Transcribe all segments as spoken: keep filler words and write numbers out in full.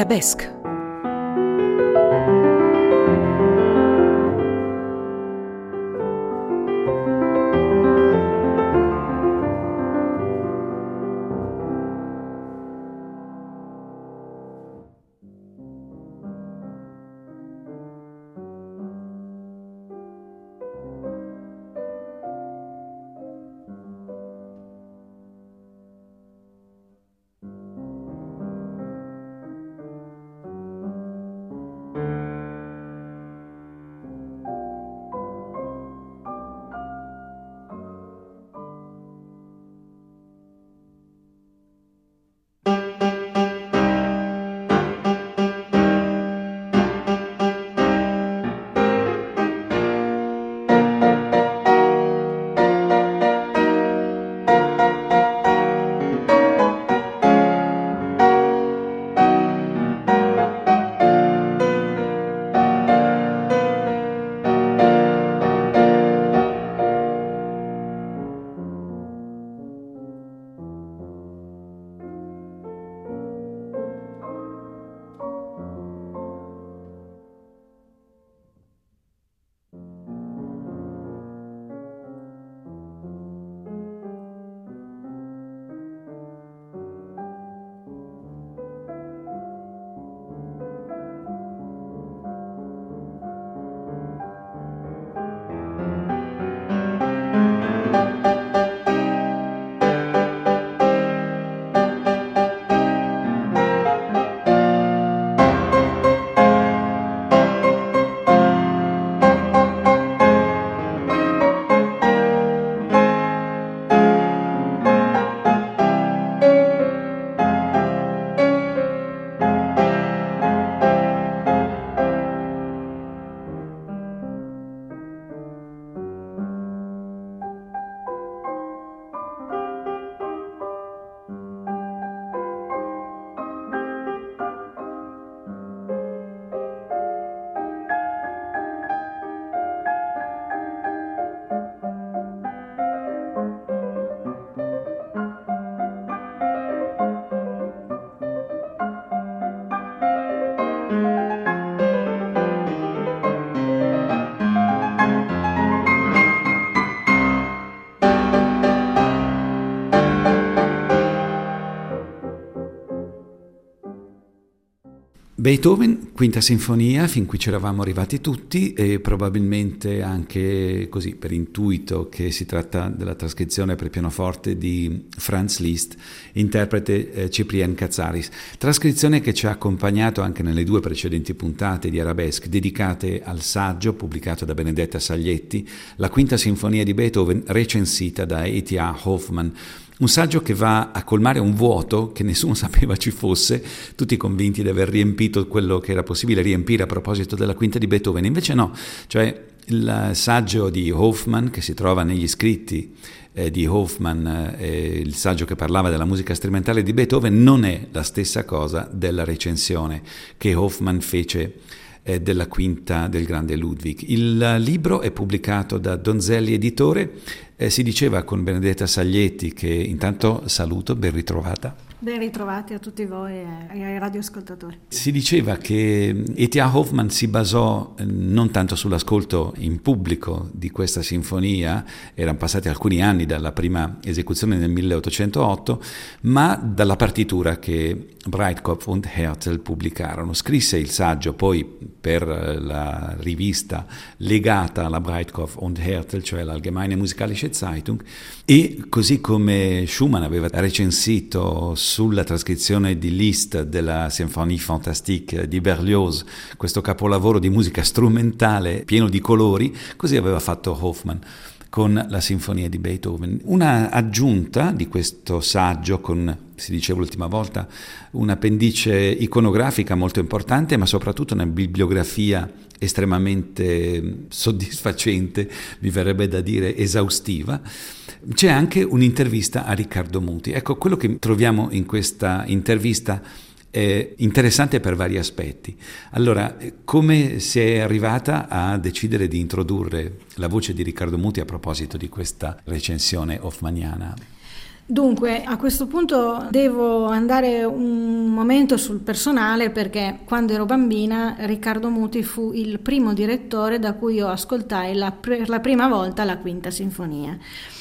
Arabesque. Beethoven, Quinta Sinfonia, fin qui ci eravamo arrivati tutti, e probabilmente anche così per intuito che si tratta della trascrizione per pianoforte di Franz Liszt, interprete eh, Cyprien Katsaris, trascrizione che ci ha accompagnato anche nelle due precedenti puntate di Arabesque dedicate al saggio pubblicato da Benedetta Saglietti, la Quinta Sinfonia di Beethoven, recensita da E T A Hoffmann. Un saggio che va a colmare un vuoto che nessuno sapeva ci fosse, tutti convinti di aver riempito quello che era possibile riempire a proposito della quinta di Beethoven. Invece no, cioè il saggio di Hoffmann, che si trova negli scritti eh, di Hoffmann, eh, il saggio che parlava della musica strumentale di Beethoven, non è la stessa cosa della recensione che Hoffmann fece eh, della quinta del grande Ludwig. Il libro è pubblicato da Donzelli Editore. Eh, si diceva con Benedetta Saglietti, che intanto saluto, ben ritrovata. Ben ritrovati a tutti voi e ai radioascoltatori. Si diceva che E T A Hoffmann si basò eh, non tanto sull'ascolto in pubblico di questa sinfonia, erano passati alcuni anni dalla prima esecuzione nel milleottocentootto, ma dalla partitura che Breitkopf und Härtel pubblicarono. Scrisse il saggio poi per la rivista legata alla Breitkopf und Härtel, cioè l'Allgemeine Musikalische Zeitung, e così come Schumann aveva recensito sulla trascrizione di Liszt della Symphonie Fantastique di Berlioz, questo capolavoro di musica strumentale pieno di colori, così aveva fatto Hoffmann con la sinfonia di Beethoven. Una aggiunta di questo saggio con, si diceva l'ultima volta, un'appendice iconografica molto importante, ma soprattutto una bibliografia estremamente soddisfacente, mi verrebbe da dire esaustiva. C'è anche un'intervista a Riccardo Muti. Ecco, quello che troviamo in questa intervista è interessante per vari aspetti. Allora, come si è arrivata a decidere di introdurre la voce di Riccardo Muti a proposito di questa recensione hoffmanniana? Dunque, a questo punto devo andare un momento sul personale, perché quando ero bambina Riccardo Muti fu il primo direttore da cui io ascoltai la, per la prima volta la Quinta Sinfonia,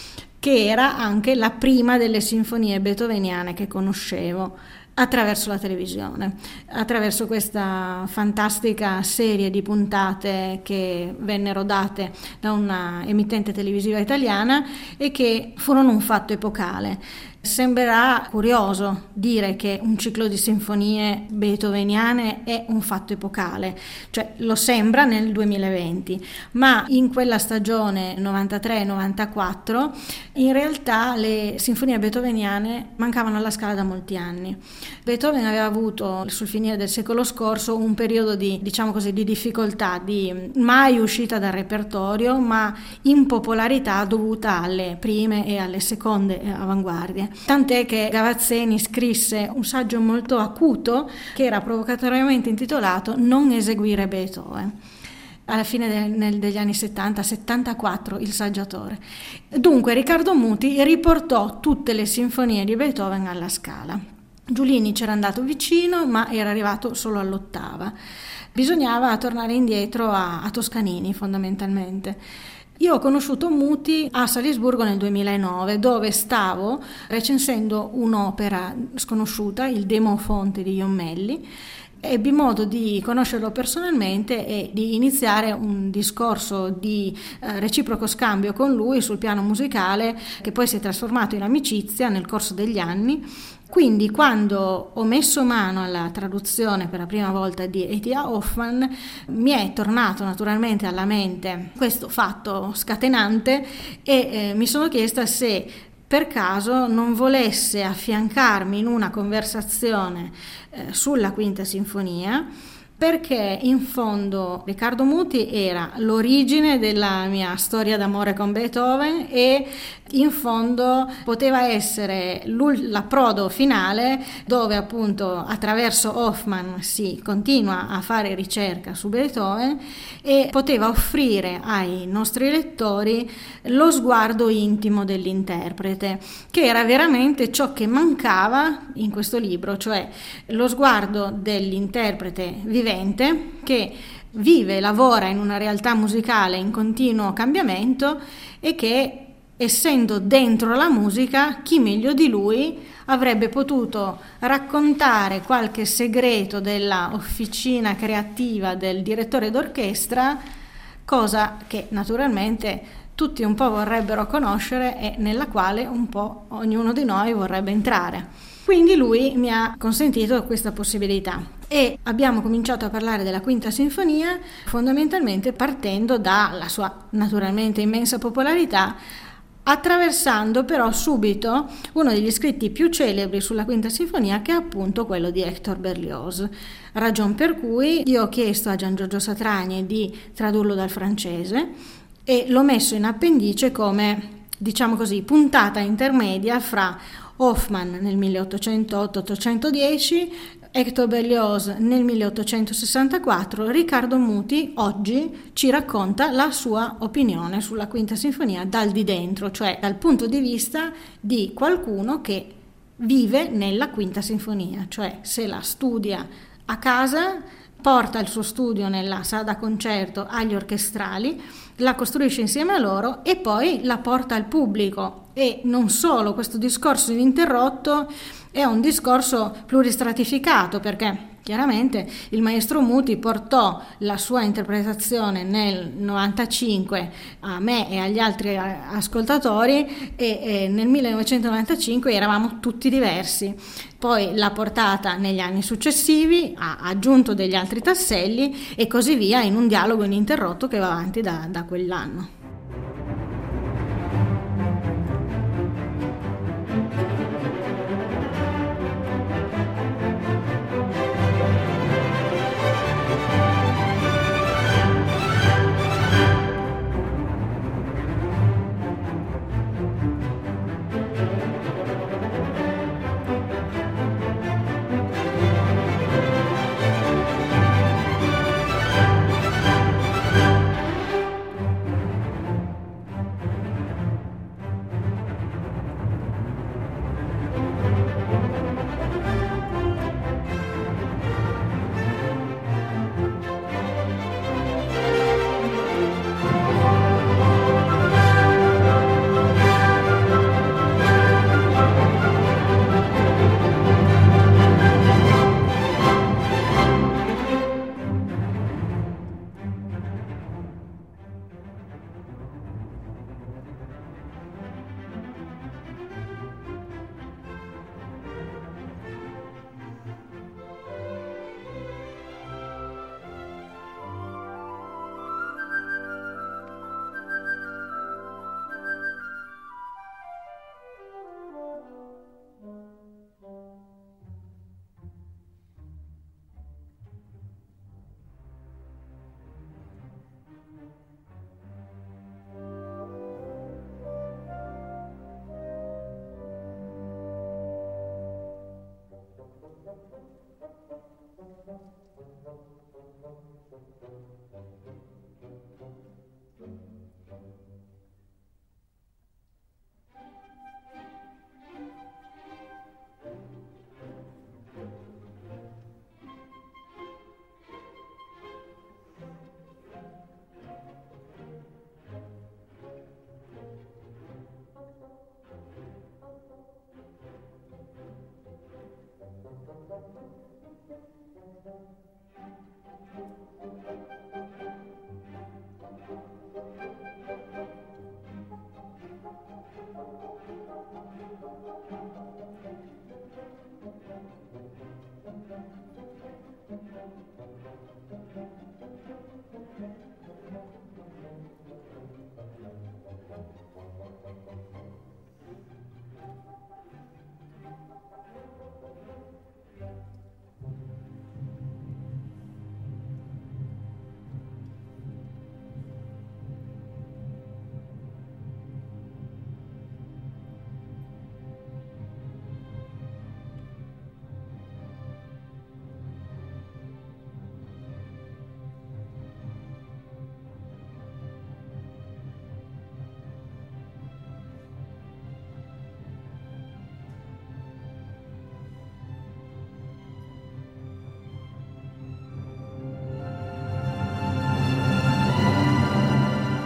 che era anche la prima delle sinfonie beethoveniane che conoscevo attraverso la televisione, attraverso questa fantastica serie di puntate che vennero date da una emittente televisiva italiana e che furono un fatto epocale. Sembrerà curioso dire che un ciclo di sinfonie beethoveniane è un fatto epocale, cioè lo sembra nel duemilaventi, ma in quella stagione novantatré novantaquattro in realtà le sinfonie beethoveniane mancavano alla Scala da molti anni. Beethoven aveva avuto sul finire del secolo scorso un periodo di, diciamo così, di difficoltà, di mai uscita dal repertorio, ma impopolarità dovuta alle prime e alle seconde avanguardie. Tant'è che Gavazzeni scrisse un saggio molto acuto che era provocatoriamente intitolato Non eseguire Beethoven. Alla fine de, nel, degli anni settanta settantaquattro il saggiatore. Dunque Riccardo Muti riportò tutte le sinfonie di Beethoven alla Scala. Giulini c'era andato vicino, ma era arrivato solo all'ottava. Bisognava tornare indietro a, a Toscanini fondamentalmente. Io ho conosciuto Muti a Salisburgo nel duemilanove, dove stavo recensendo un'opera sconosciuta, il Demofonte di Jommelli. Ebbi modo di conoscerlo personalmente e di iniziare un discorso di eh, reciproco scambio con lui sul piano musicale, che poi si è trasformato in amicizia nel corso degli anni. Quindi quando ho messo mano alla traduzione per la prima volta di E T A Hoffmann mi è tornato naturalmente alla mente questo fatto scatenante e eh, mi sono chiesta se per caso non volesse affiancarmi in una conversazione eh, sulla Quinta Sinfonia, perché in fondo Riccardo Muti era l'origine della mia storia d'amore con Beethoven e in fondo poteva essere l'approdo finale dove appunto attraverso Hoffmann si continua a fare ricerca su Beethoven e poteva offrire ai nostri lettori lo sguardo intimo dell'interprete, che era veramente ciò che mancava in questo libro, cioè lo sguardo dell'interprete vivente che vive e lavora in una realtà musicale in continuo cambiamento e che, essendo dentro la musica, chi meglio di lui avrebbe potuto raccontare qualche segreto della officina creativa del direttore d'orchestra, cosa che naturalmente tutti un po' vorrebbero conoscere e nella quale un po' ognuno di noi vorrebbe entrare. Quindi lui mi ha consentito questa possibilità e abbiamo cominciato a parlare della Quinta Sinfonia fondamentalmente partendo dalla sua naturalmente immensa popolarità, attraversando però subito uno degli scritti più celebri sulla Quinta Sinfonia, che è appunto quello di Hector Berlioz, ragion per cui io ho chiesto a Gian Giorgio Satragni di tradurlo dal francese e l'ho messo in appendice come, diciamo così, puntata intermedia fra Hoffmann nel milleottocentotto ottocentodieci, Hector Berlioz nel milleottocentosessantaquattro, Riccardo Muti oggi ci racconta la sua opinione sulla Quinta Sinfonia dal di dentro, cioè dal punto di vista di qualcuno che vive nella Quinta Sinfonia, cioè se la studia a casa, porta il suo studio nella sala da concerto agli orchestrali, la costruisce insieme a loro e poi la porta al pubblico. E non solo, questo discorso ininterrotto è un discorso pluristratificato, perché chiaramente il maestro Muti portò la sua interpretazione nel novantacinque a me e agli altri ascoltatori e, e nel millenovecentonovantacinque eravamo tutti diversi. Poi l'ha portata negli anni successivi, ha aggiunto degli altri tasselli e così via in un dialogo ininterrotto che va avanti da, da quell'anno.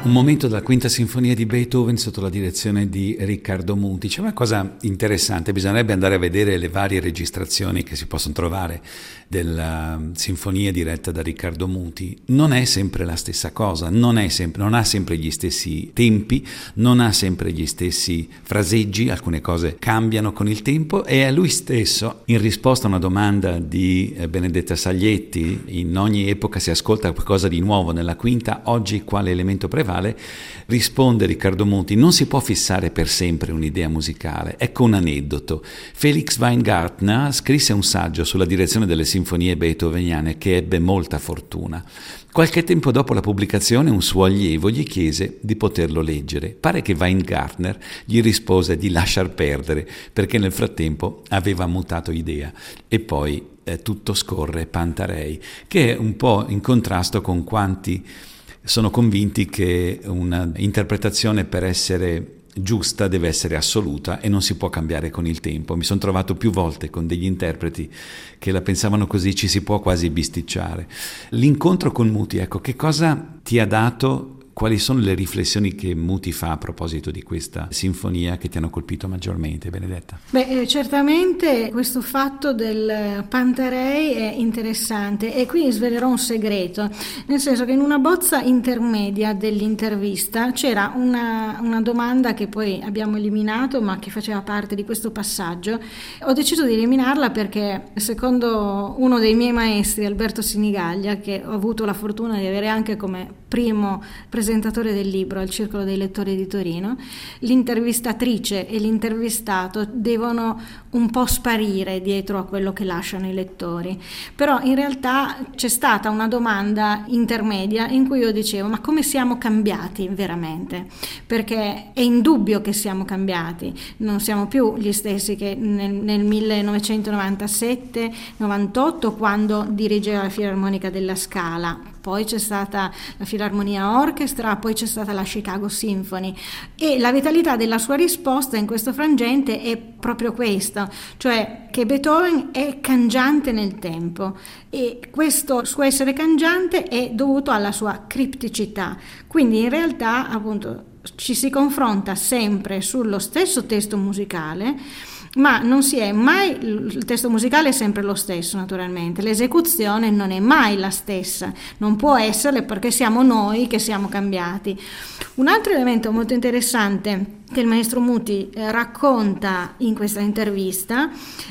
Un momento della Quinta Sinfonia di Beethoven sotto la direzione di Riccardo Muti. C'è una cosa interessante, bisognerebbe andare a vedere le varie registrazioni che si possono trovare della sinfonia diretta da Riccardo Muti. Non è sempre la stessa cosa, non, è sempre, non ha sempre gli stessi tempi, non ha sempre gli stessi fraseggi, alcune cose cambiano con il tempo, e è lui stesso, in risposta a una domanda di Benedetta Saglietti, in ogni epoca si ascolta qualcosa di nuovo, nella quinta oggi quale elemento prevale? Risponde Riccardo Muti: non si può fissare per sempre un'idea musicale. Ecco un aneddoto. Felix Weingartner scrisse un saggio sulla direzione delle sinfonie beethoveniane che ebbe molta fortuna. Qualche tempo dopo la pubblicazione un suo allievo gli chiese di poterlo leggere. Pare che Weingartner gli rispose di lasciar perdere perché nel frattempo aveva mutato idea, e poi eh, tutto scorre Pantarei, che è un po' in contrasto con quanti sono convinti che un'interpretazione per essere giusta deve essere assoluta e non si può cambiare con il tempo. Mi sono trovato più volte con degli interpreti che la pensavano così, ci si può quasi bisticciare. L'incontro con Muti, ecco, che cosa ti ha dato? Quali sono le riflessioni che Muti fa a proposito di questa sinfonia che ti hanno colpito maggiormente, Benedetta? Beh, certamente questo fatto del Pantarei è interessante, e qui svelerò un segreto, nel senso che in una bozza intermedia dell'intervista c'era una, una domanda che poi abbiamo eliminato, ma che faceva parte di questo passaggio. Ho deciso di eliminarla perché, secondo uno dei miei maestri, Alberto Sinigaglia, che ho avuto la fortuna di avere anche come primo presentatore del libro al Circolo dei Lettori di Torino, l'intervistatrice e l'intervistato devono un po' sparire dietro a quello che lasciano i lettori. Però in realtà c'è stata una domanda intermedia in cui io dicevo: ma come siamo cambiati veramente? Perché è indubbio che siamo cambiati, non siamo più gli stessi che nel, nel millenovecentonovantasette novantotto, quando dirigeva la Filarmonica della Scala. Poi c'è stata la Filarmonia Orchestra, poi c'è stata la Chicago Symphony, e la vitalità della sua risposta in questo frangente è proprio questo, cioè che Beethoven è cangiante nel tempo, e questo suo essere cangiante è dovuto alla sua cripticità. Quindi in realtà, appunto, ci si confronta sempre sullo stesso testo musicale, ma non si è mai, il testo musicale è sempre lo stesso, naturalmente, l'esecuzione non è mai la stessa, non può esserle, perché siamo noi che siamo cambiati. Un altro elemento molto interessante che il maestro Muti eh, racconta in questa intervista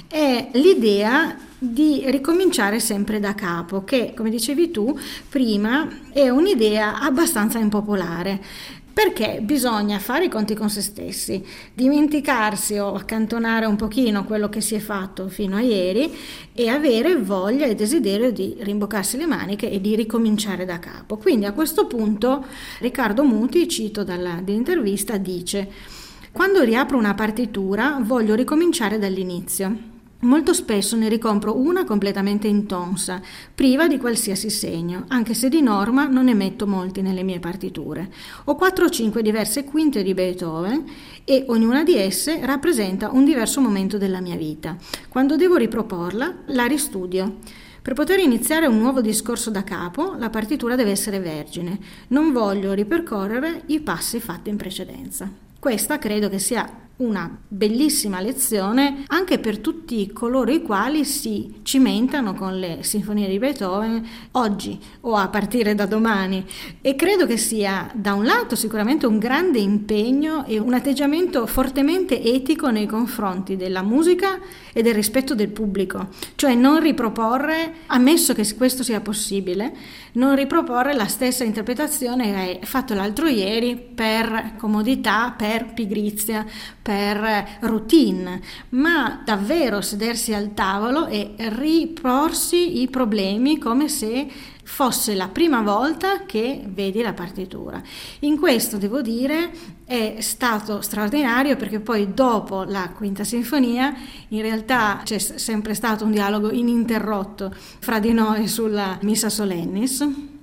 è l'idea di ricominciare sempre da capo, che, come dicevi tu prima, è un'idea abbastanza impopolare. Perché bisogna fare i conti con se stessi, dimenticarsi o accantonare un pochino quello che si è fatto fino a ieri e avere voglia e desiderio di rimboccarsi le maniche e di ricominciare da capo. Quindi a questo punto Riccardo Muti, cito dall'intervista, dice: quando riapro una partitura voglio ricominciare dall'inizio. Molto spesso ne ricompro una completamente intonsa, priva di qualsiasi segno, anche se di norma non ne metto molti nelle mie partiture. Ho quattro o cinque diverse quinte di Beethoven e ognuna di esse rappresenta un diverso momento della mia vita. Quando devo riproporla, la ristudio. Per poter iniziare un nuovo discorso da capo, la partitura deve essere vergine. Non voglio ripercorrere i passi fatti in precedenza. Questa credo che sia una bellissima lezione anche per tutti coloro i quali si cimentano con le sinfonie di Beethoven oggi o a partire da domani, e credo che sia da un lato sicuramente un grande impegno e un atteggiamento fortemente etico nei confronti della musica e del rispetto del pubblico, cioè non riproporre, ammesso che questo sia possibile, non riproporre la stessa interpretazione che hai fatto l'altro ieri per comodità, per pigrizia, per routine, ma davvero sedersi al tavolo e riporsi i problemi come se fosse la prima volta che vedi la partitura. In questo, devo dire, è stato straordinario, perché poi dopo la Quinta Sinfonia in realtà c'è sempre stato un dialogo ininterrotto fra di noi sulla Missa Solennis,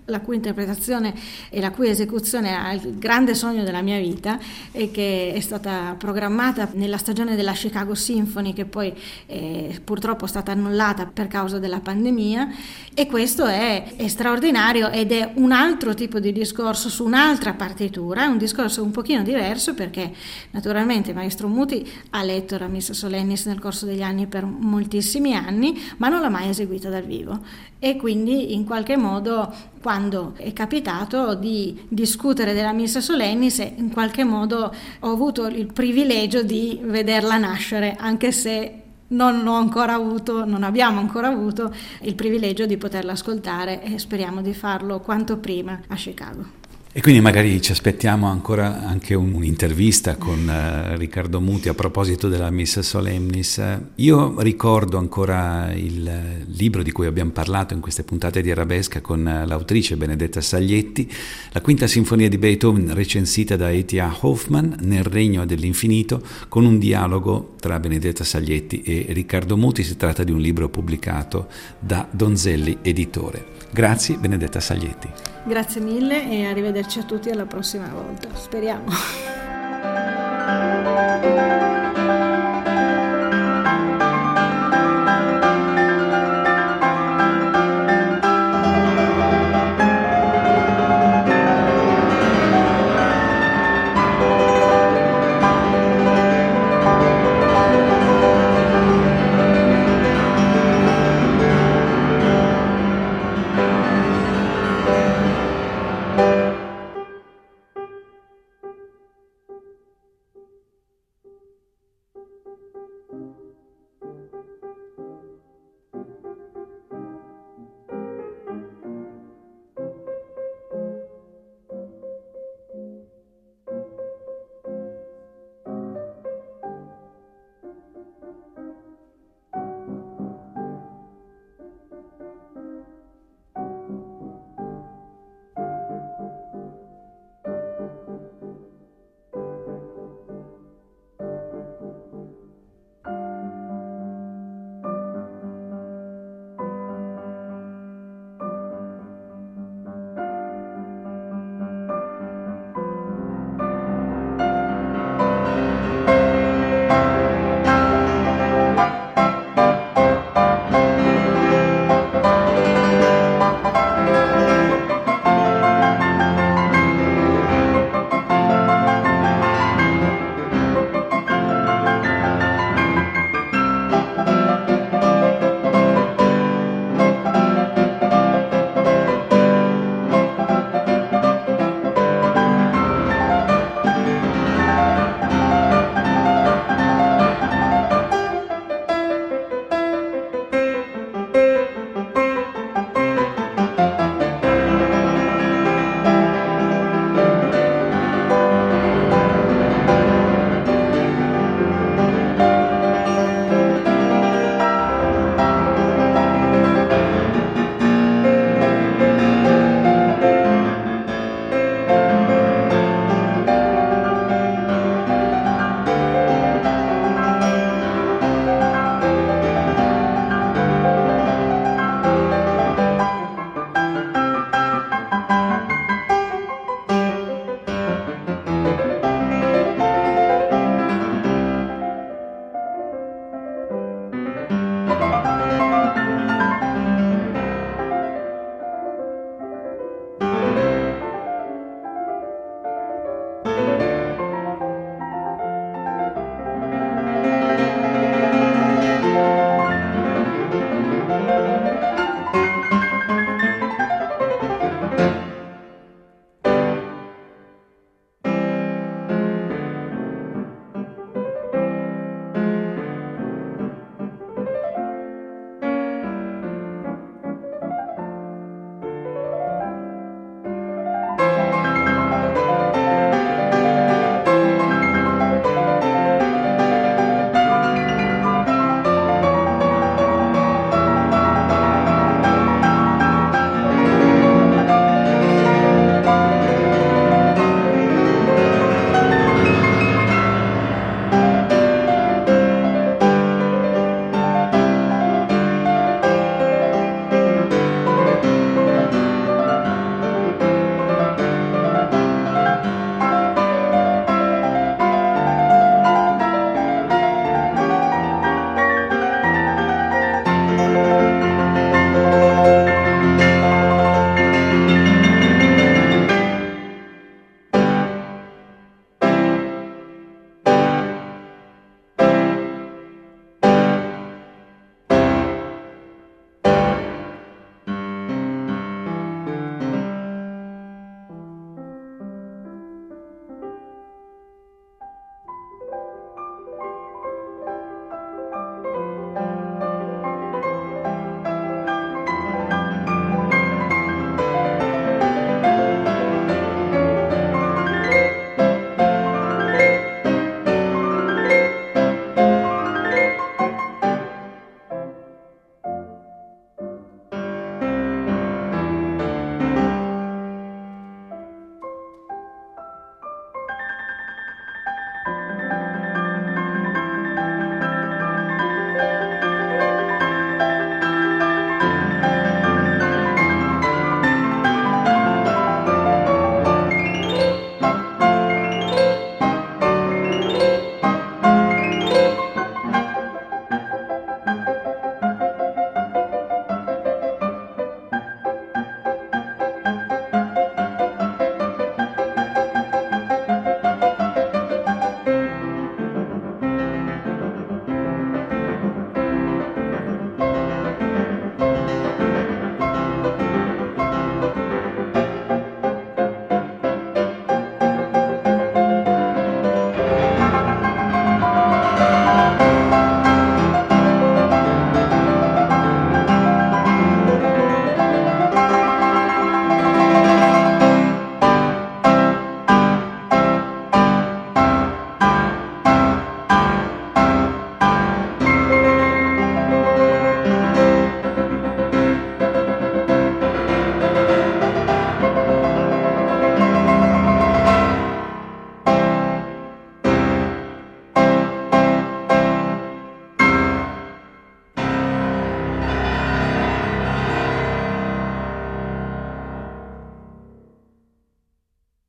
la cui interpretazione e la cui esecuzione ha il grande sogno della mia vita e che è stata programmata nella stagione della Chicago Symphony, che poi è purtroppo è stata annullata per causa della pandemia, e questo è, è straordinario ed è un altro tipo di discorso su un'altra partitura, è un discorso un pochino diverso perché naturalmente il maestro Muti ha letto la Missa Solennis nel corso degli anni per moltissimi anni, ma non l'ha mai eseguita dal vivo, e quindi in qualche modo quando è capitato di discutere della Missa Solennis in qualche modo ho avuto il privilegio di vederla nascere, anche se non ho ancora avuto, non abbiamo ancora avuto il privilegio di poterla ascoltare, e speriamo di farlo quanto prima a Chicago. E quindi magari ci aspettiamo ancora anche un'intervista con uh, Riccardo Muti a proposito della Missa Solemnis. Io ricordo ancora il libro di cui abbiamo parlato in queste puntate di Arabesca con l'autrice Benedetta Saglietti, la quinta sinfonia di Beethoven recensita da E T A Hoffmann, Nel regno dell'infinito, con un dialogo tra Benedetta Saglietti e Riccardo Muti. Si tratta di un libro pubblicato da Donzelli Editore. Grazie Benedetta Saglietti. Grazie mille e arrivederci a tutti alla prossima volta, speriamo.